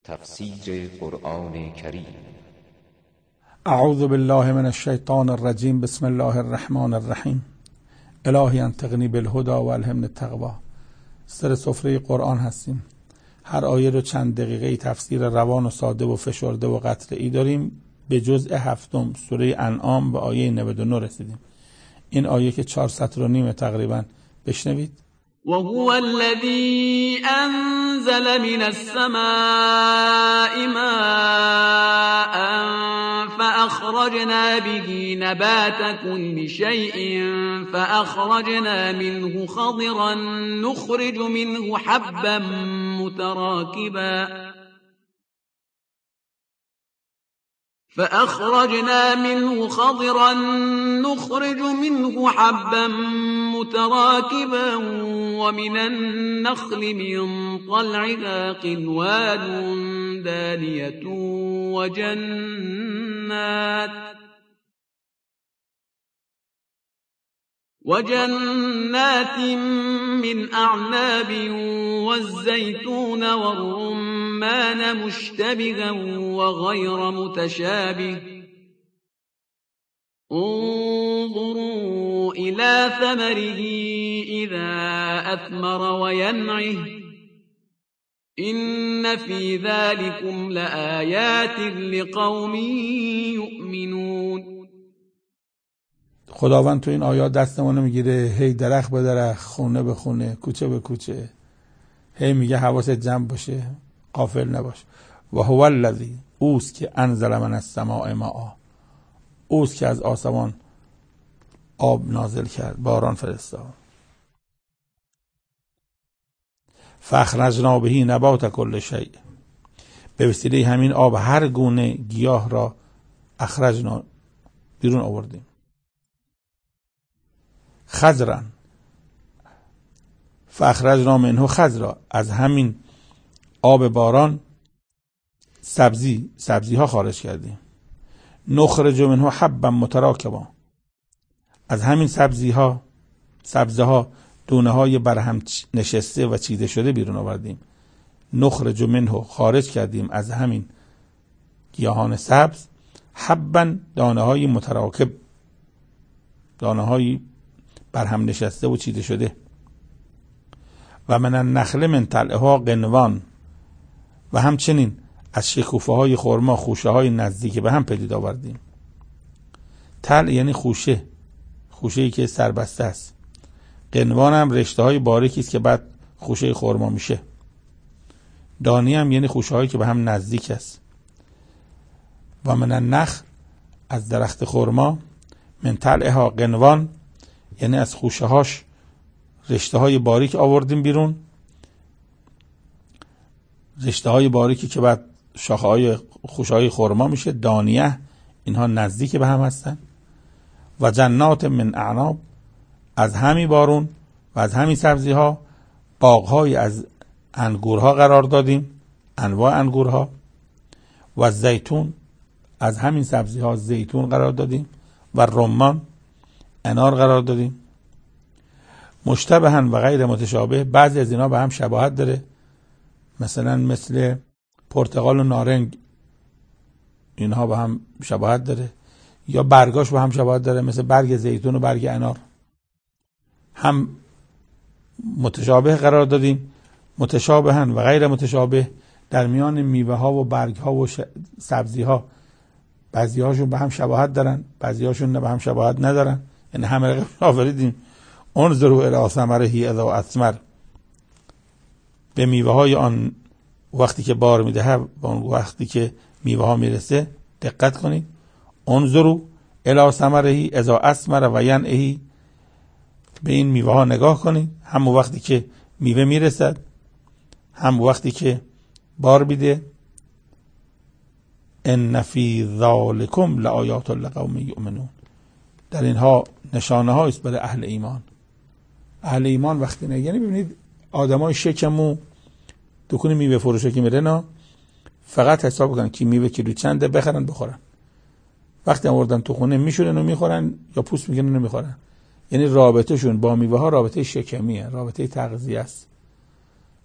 تفسیر قرآن کریم. اعوذ بالله من الشیطان الرجیم. بسم الله الرحمن الرحیم. الهی انطقنی بالهدی و الهمنی التقوی. سر سفره قرآن هستیم. هر آیه رو چند دقیقه تفسیر روان و ساده و فشرده و قطعی داریم. به جزء هفتم سوره انعام به آیه 99 رسیدیم. این آیه که 4 سطر و نیمه تقریبا. بشنوید. وهو الذي أنزل من السماء ماء فأخرجنا به نبات كل شيء فأخرجنا منه خضرا نخرج منه حبا متراكبا ومن النخل من طلعها قنوان دانية وجنات من أعناب والزيتون والرمان مشتبها وغير متشابه انظروا إلى ثمره إذا أثمر وينعه إن في ذلكم لآيات لقوم يؤمنون. خداوند تو این آیات دستمونو میگیره، هی درخت به درخت، خونه به خونه، کوچه به کوچه، هی میگه حواست جمع باشه، غافل نباش. و هو الذی، اوست که انزل من السماء ماء، اوست که از آسمان آب نازل کرد، باران فرستاد. فاخرجنا به نبات کل شیء، به وسیله همین آب هر گونه گیاه را اخرجنا، بیرون آوردیم. خضرا، فاخرجنا منه خضرا، از همین آب باران سبزی ها خارج کردیم. نخرج منه حبا متراکبا، از همین سبزه ها دونه های برهم نشسته و چیده شده بیرون آوردیم. نخرج منه، خارج کردیم از همین گیاهان سبز، حبا، دانه های متراکب، دانه های برهم نشسته و چیده شده. و من النخل من طلعها قنوان، و همچنین از شکوفه های خرما خوشه های نزدیک به هم پدید آوردیم. طلع یعنی خوشه‌ای که سربسته است. قنوان هم رشته های باریکی است که بعد خوشه خرما میشه. دانی هم یعنی خوشه هایی که به هم نزدیک است. و من النخل، از درخت خرما، من طلعها قنوان یعنی از خوشه هاش رشته های باریک آوردیم بیرون، رشته های باریکی که بعد شاخه های خوشه های خرما میشه. دانیه، اینها نزدیک به هم هستن. و جنات من اعناب، از همین بارون و از همین سبزی ها باغ های از انگورها قرار دادیم، انواع انگورها. و زیتون، از همین سبزی ها زیتون قرار دادیم. و رمان، انار قرار دادیم. مشتبها و غیر متشابه، بعضی از اینا به هم شباهت داره، مثل پرتقال و نارنج، اینها به هم شباهت داره، یا برگاش به هم شباهت داره، مثل برگ زیتون و برگ انار. هم متشابه قرار دادیم. متشابها و غیر متشابه، در میان میوه ها و برگ ها و سبزی ها بعضی هاشون به هم شباهت دارن، بعضی هاشون به هم شباهت ندارن، یعنی همه آفریدیم. انظروا الی ثمره اذا اثمر، به میوه های آن وقتی که بار میده و وقتی که میوه ها میرسه دقت کنید. انظروا الی ثمره اذا اثمر و ینعه، به این میوه ها نگاه کنید، هم وقتی که میوه میرسد، هم وقتی که بار میده. ان فی ذالکم لآیات لقوم یؤمنون، در اینها نشانه ها است برای اهل ایمان. اهل ایمان وقتی نه، یعنی ببینید آدمای شکمو دکون میوه فروشه که میره نه، فقط حساب کنن که میوه کیلو چنده، بخرن بخورن. وقتی آوردن تو خونه میشورن و میخورن یا پوست میکنن و میخورن. یعنی رابطهشون با میوه ها رابطه شکمیه، رابطه تغذیه است.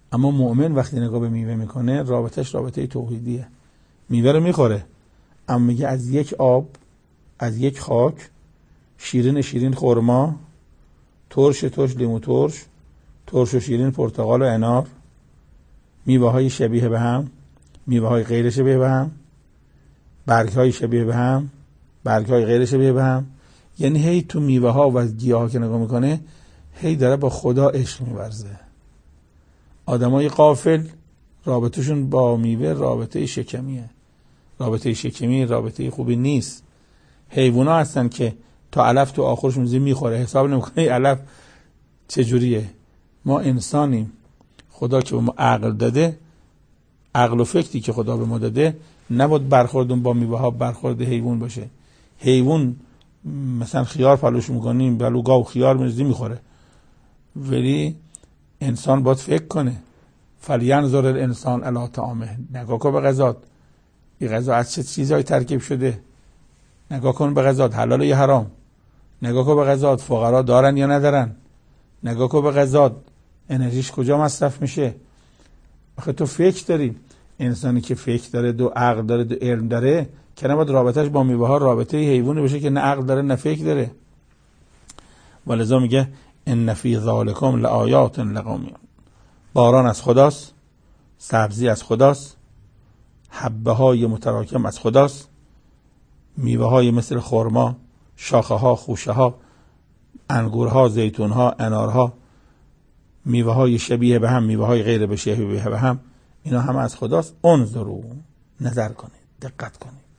اما مؤمن وقتی نگاه به میوه میکنه رابطش رابطه توحیدیه. میوه رو میخوره اما میگه از یک آب، از یک خاک، شیرین خرما، ترش لیمو ترش، ترش و شیرین پرتقال و انار، میوه های شبیه به هم، میوه های غیر شبیه به هم، برگ های شبیه به هم، برگ های غیر شبیه به هم. یعنی هی تو میوه ها و گیاه ها که نگاه میکنه هی داره با خدا عشق میورزه. آدمای غافل رابطهشون با میوه رابطه شکمیه. رابطه شکمی رابطه خوبی نیست. حیوونا هستن که تا علف تو آخرش میزی میخوره، حساب نمیکنه علف چجوریه. ما انسانیم، خدا که به ما عقل داده، عقل و فکری که خدا به ما داده، نباید برخوردون با میوه ها برخورد حیوان باشه. حیوان مثلا خیار پلوش میکنیم، بلو گاو خیار میزی میخوره، ولی انسان باید فکر کنه. فلینظر الانسان الی طعامه، نگاه کن به غذات، این غذا از چه چیزایی ترکیب شده، نگاه کن به غذات حلال یا حرام، نگاه کن به غذات فقرا دارن یا ندارن، نگاه کن به غذات انرژیش کجا مصرف میشه. آخه تو فکر داری. انسانی که فکر داره، دو عقل داره، دو علم داره، که نباید رابطش با میوه ها رابطه حیوانی بشه که نه عقل داره نه فکر داره. ولذا میگه ان فی ذالکم لآیات لقوم. باران از خداست، سبزی از خداست، حبه های متراکم از خداست، میوه های مثل خرما، شاخه ها، خوشه ها، انگورها، زیتون ها، انارها، میوه های شبیه به هم، میوه های غیر شبیه به هم، اینا همه از خداست. انظروا، نظر کنید، دقت کنید.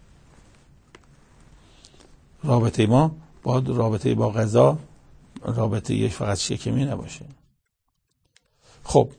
رابطه ما باید رابطه با غذا رابطه یه فقط شکمی نباشه. خب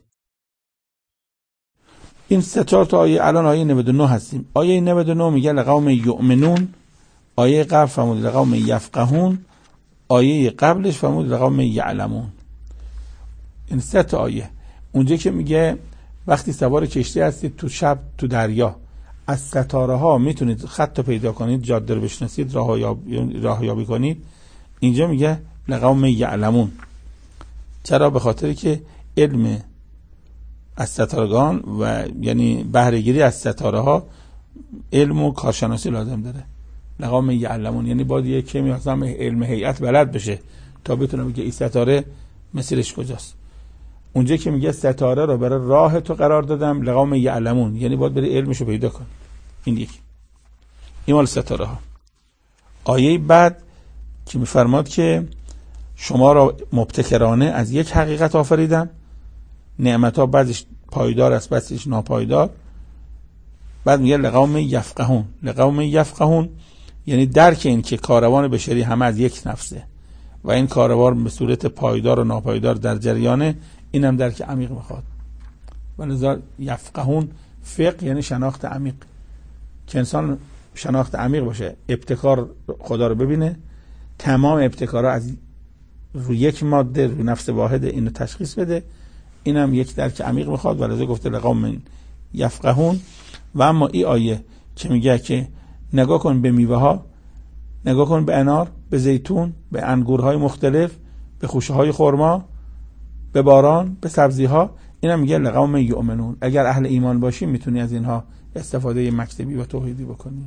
این 3-4 تا آیه، الان آیه 99 هستیم. آیه 99 میگه لقوم یؤمنون، آیه قبل فرمود لقوم یفقهون، آیه قبلش فرمود لقوم یعلمون. این 3 تا آیه. اونجا که میگه وقتی سوار کشتی هستید تو شب تو دریا، از ستاره ها میتونید خط رو پیدا کنید، جاده رو بشناسید، راه یابی کنید. اینجا میگه لقوم یعلمون. چرا؟ به خاطری که علم از ستارگان و یعنی بهره‌گیری از ستاره ها علم و کارشناسی لازم داره. لقوم یعلمون یعنی باید یک کمی مثلا علم هیئت بلد بشه تا بتونه بگه این ستاره مسیرش کجاست. اونجا که میگه ستاره رو برای راه تو قرار دادم، لقوم یعلمون یعنی باید بری علمشو پیدا کن. این یکی. این مال ستاره ها. آیه بعد که میفرماد که شما را مبتکرانه از یک حقیقت آفریدم، نعمت ها بعضش پایدار است بعضش ناپایدار. بعد میگه لقوم یفقهون. لقوم یفقهون یعنی درک این که کاروان بشری همه از یک نفسه و این کاروان به صورت پایدار و ناپایدار در جریانه، اینم درک عمیق میخواد. ولذا یفقهون فقه یعنی شناخت عمیق، که انسان شناخت عمیق باشه، ابتکار خدا رو ببینه، تمام ابتکارها از روی یک ماده، روی نفس واحد، اینو تشخیص بده. اینم یک درک عمیق میخواد. ولذا گفته لقوم یفقهون. و اما این آیه که میگه که نگاه کن به میوه ها، نگاه کن به انار، به زیتون، به انگورهای مختلف، به خوشه های خرما، به باران، به سبزی ها، اینم میگه لقوم یؤمنون. اگر اهل ایمان باشی میتونی از اینها استفاده مکتبی و توحیدی بکنی.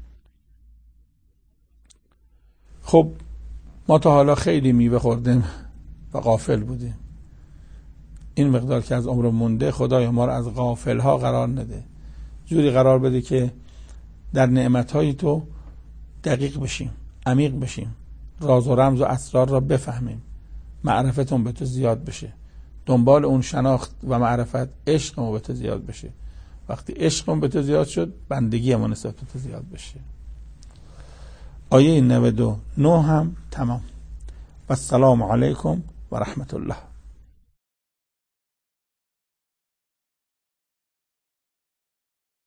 خب ما تا حالا خیلی میوه خوردیم و غافل بودیم. این مقدار که از عمر مونده خدایا ما رو از غافل ها قرار نده، جوری قرار بده که در نعمتهای تو دقیق بشیم، عمیق بشیم، راز و رمز و اسرار را بفهمیم، معرفتون به تو زیاد بشه، دنبال اون شناخت و معرفت عشقمون به تو زیاد بشه. وقتی عشقمون به تو زیاد شد، بندگی ما نسبت به تو زیاد بشه. آیه 99 هم تمام. و السلام علیکم و رحمت الله.